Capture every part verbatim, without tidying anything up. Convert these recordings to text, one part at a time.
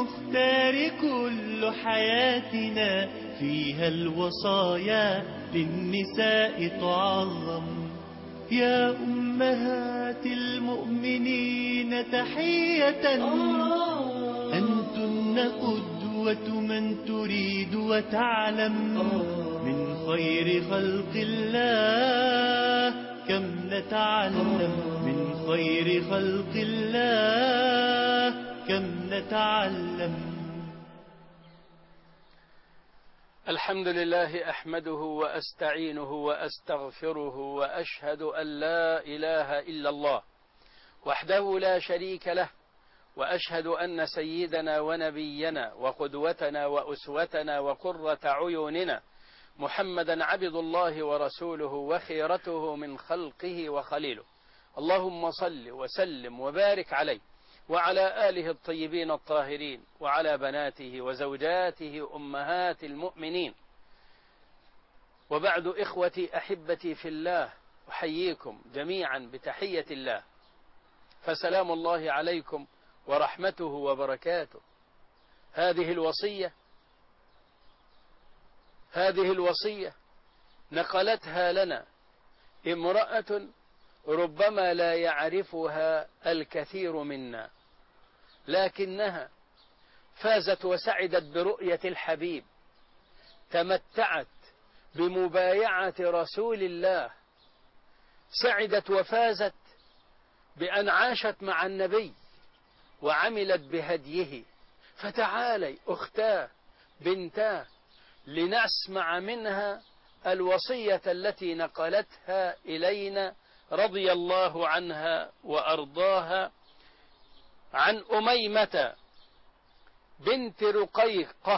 المختار كل حياتنا، فيها الوصايا للنساء تعظم. يا أمهات المؤمنين تحية، أنتن قدوة من تريد وتعلم. من خير خلق الله كم نتعلم، من خير خلق الله كم نتعلم. الحمد لله أحمده وأستعينه وأستغفره وأشهد أن لا إله إلا الله وحده لا شريك له، وأشهد أن سيدنا ونبينا وقدوتنا وأسوتنا وقرة عيوننا محمدا عبد الله ورسوله وخيرته من خلقه وخليله. اللهم صل وسلم وبارك عليه وعلى آله الطيبين الطاهرين وعلى بناته وزوجاته أمهات المؤمنين. وبعد، إخوتي أحبتي في الله، أحييكم جميعا بتحية الله، فسلام الله عليكم ورحمته وبركاته. هذه الوصية هذه الوصية نقلتها لنا امرأة ربما لا يعرفها الكثير منا، لكنها فازت وسعدت برؤية الحبيب، تمتعت بمبايعة رسول الله، سعدت وفازت بأن عاشت مع النبي وعملت بهديه. فتعالي أختاه بنتاه لنسمع منها الوصية التي نقلتها إلينا رضي الله عنها وأرضاها، عن أميمة بنت رقيقة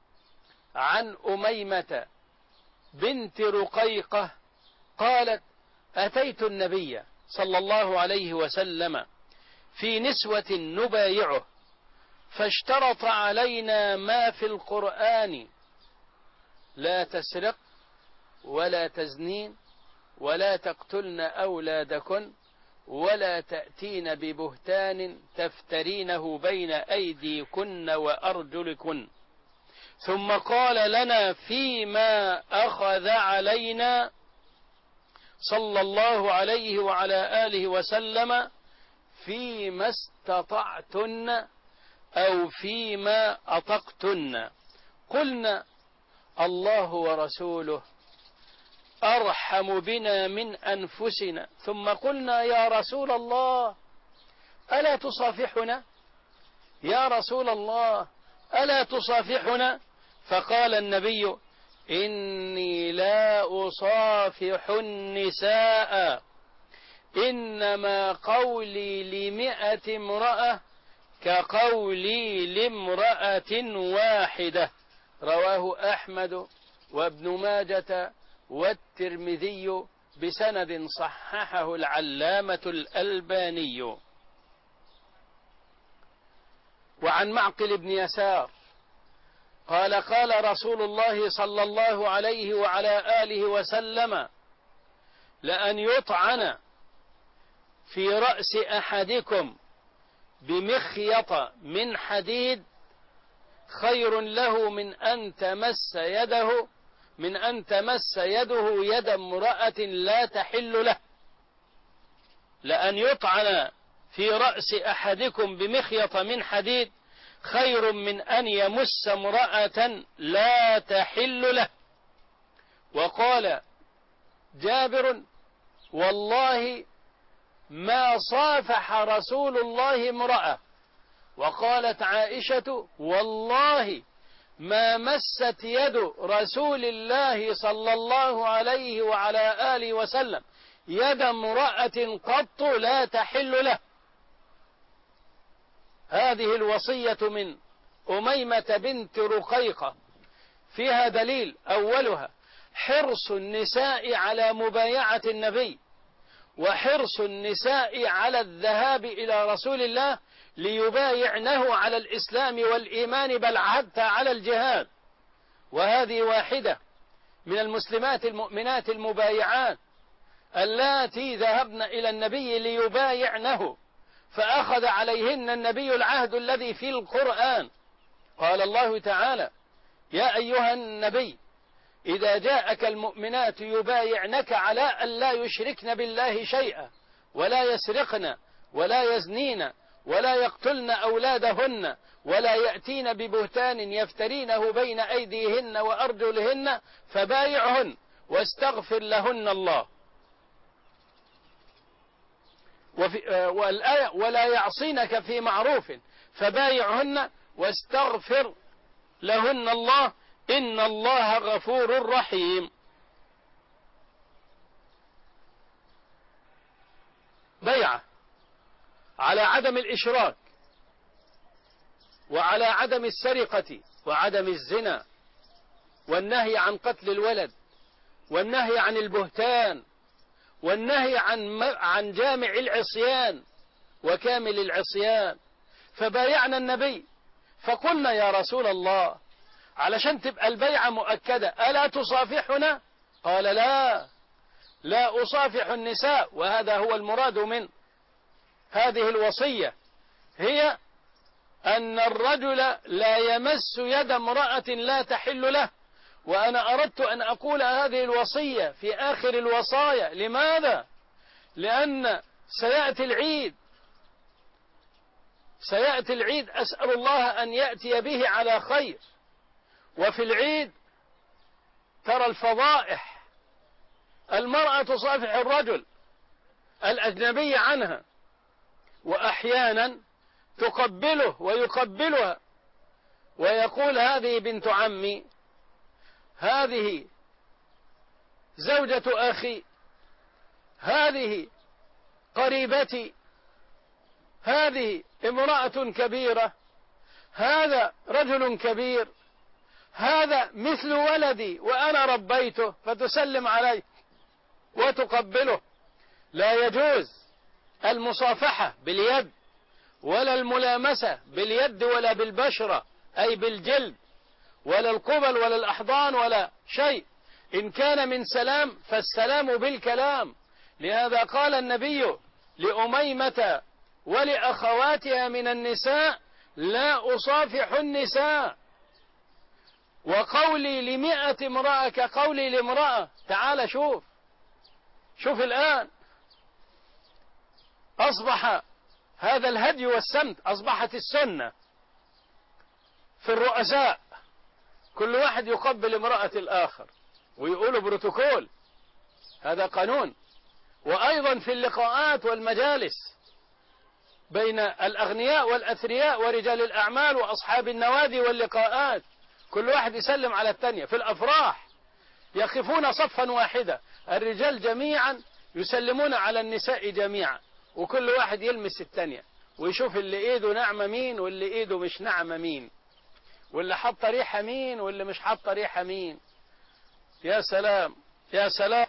عن أميمة بنت رقيقة قالت: أتيت النبي صلى الله عليه وسلم في نسوة نبايعه، فاشترط علينا ما في القرآن: لا تسرق ولا تزنين ولا تقتلن أولادكن ولا تأتين ببهتان تفترينه بين أيديكن وأرجلكن. ثم قال لنا فيما أخذ علينا صلى الله عليه وعلى آله وسلم: فيما استطعتن أو فيما أطقتن. قلنا: الله ورسوله أرحم بنا من أنفسنا. ثم قلنا: يا رسول الله ألا تصافحنا؟ يا رسول الله ألا تصافحنا؟ فقال النبي: إني لا أصافح النساء، إنما قولي لمئة امرأة كقولي لامرأة واحدة. رواه أحمد وابن ماجة والترمذي بسند صححه العلامة الألباني. وعن معقل بن يسار قال: قال رسول الله صلى الله عليه وعلى آله وسلم: لأن يطعن في رأس أحدكم بمخيط من حديد خير له من أن تمس يده من أن تمس يده يد امرأة لا تحل له. لأن يطعن في رأس أحدكم بمخيط من حديد خير من أن يمس امرأة لا تحل له. وقال جابر: والله ما صافح رسول الله امرأة. وقالت عائشة: والله ما مست يد رسول الله صلى الله عليه وعلى آله وسلم يد امرأة قط لا تحل له. هذه الوصية من أميمة بنت رقيقة فيها دليل: أولها حرص النساء على مبايعة النبي، وحرص النساء على الذهاب إلى رسول الله ليبايعنه على الإسلام والإيمان، بل حتى على الجهاد. وهذه واحدة من المسلمات المؤمنات المبايعات اللاتي ذهبن إلى النبي ليبايعنه، فأخذ عليهن النبي العهد الذي في القرآن: قال الله تعالى: يا أيها النبي إذا جاءك المؤمنات يبايعنك على أن لا يشركن بالله شيئا ولا يسرقن ولا يزنين ولا يقتلن أولادهن ولا يأتين ببهتان يفترينه بين أيديهن وأرجلهن فبايعهن واستغفر لهن الله. وفي والآية: ولا يعصينك في معروف فبايعهن واستغفر لهن الله إن الله غفور رحيم. بيعة على عدم الإشراك وعلى عدم السرقة وعدم الزنا والنهي عن قتل الولد والنهي عن البهتان والنهي عن عن جامع العصيان وكامل العصيان. فبايعنا النبي فقلنا: يا رسول الله، علشان تبقى البيعة مؤكدة ألا تصافحنا؟ قال: لا لا أصافح النساء. وهذا هو المراد من هذه الوصية، هي أن الرجل لا يمس يد امرأة لا تحل له. وأنا أردت أن أقول هذه الوصية في آخر الوصايا. لماذا؟ لأن سيأتي العيد سيأتي العيد أسأل الله أن يأتي به على خير. وفي العيد ترى الفضائح: المرأة تصافح الرجل الأجنبي عنها، وأحيانا تقبله ويقبلها ويقول: هذه بنت عمي، هذه زوجة أخي، هذه قريبتي، هذه امرأة كبيرة، هذا رجل كبير، هذا مثل ولدي وأنا ربيته، فتسلم عليه وتقبله. لا يجوز المصافحة باليد ولا الملامسة باليد ولا بالبشرة أي بالجلد ولا القبل ولا الأحضان ولا شيء. إن كان من سلام فالسلام بالكلام. لهذا قال النبي لأميمة ولأخواتها من النساء: لا أصافح النساء. وقولي لمئة امرأة كقولي لامرأة. تعال شوف شوف الآن أصبح هذا الهدي والسمت، أصبحت السنة في الرؤساء، كل واحد يقبل امرأة الآخر ويقولوا بروتوكول، هذا قانون. وأيضا في اللقاءات والمجالس بين الأغنياء والأثرياء ورجال الأعمال وأصحاب النوادي واللقاءات، كل واحد يسلم على الثانية. في الأفراح يقفون صفا واحدا، الرجال جميعا يسلمون على النساء جميعا، وكل واحد يلمس الثانية ويشوف اللي ايده ناعمة مين واللي ايده مش ناعمة مين، واللي حط ريحة مين واللي مش حط ريحة مين. يا سلام يا سلام،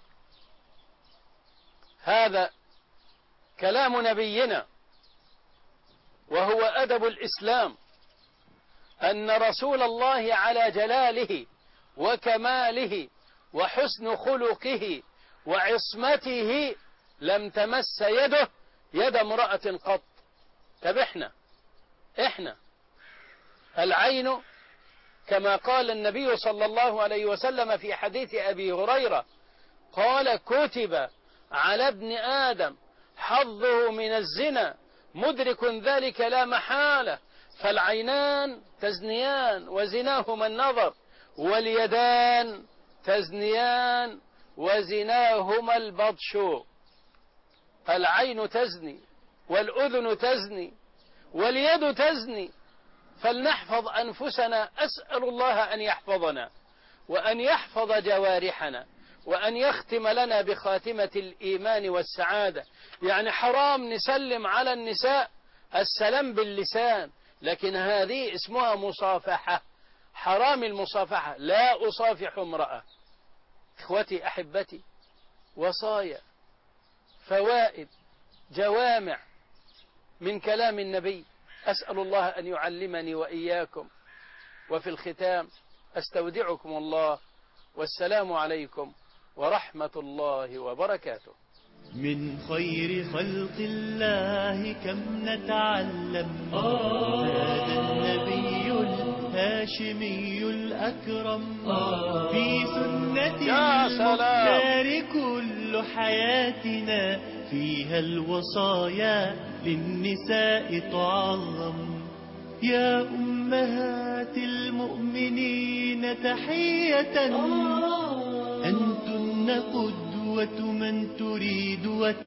هذا كلام نبينا وهو أدب الإسلام، أن رسول الله على جلاله وكماله وحسن خلقه وعصمته لم تمس يده يد امرأة قط. طب احنا احنا العين كما قال النبي صلى الله عليه وسلم في حديث أبي هريرة قال: كتب على ابن آدم حظه من الزنا مدرك ذلك لا محالة. فالعينان تزنيان وزناهما النظر، واليدان تزنيان وزناهما البطش. العين تزني والأذن تزني واليد تزني، فلنحفظ أنفسنا. أسأل الله أن يحفظنا وأن يحفظ جوارحنا وأن يختم لنا بخاتمة الإيمان والسعادة. يعني حرام نسلم على النساء السلام باللسان، لكن هذه اسمها مصافحة، حرام المصافحة. لا أصافح امرأة. إخوتي أحبتي، وصايا، فوائد، جوامع من كلام النبي، أسأل الله أن يعلمني وإياكم. وفي الختام أستودعكم الله، والسلام عليكم ورحمة الله وبركاته. من خير خلق الله كم نتعلم. هذا النبي الهاشمي الأكرم في سنة يا المختار كل حياتنا فيها الوصايا للنساء تعظم. يا أمهات المؤمنين تحية أنتن قدوة من تريد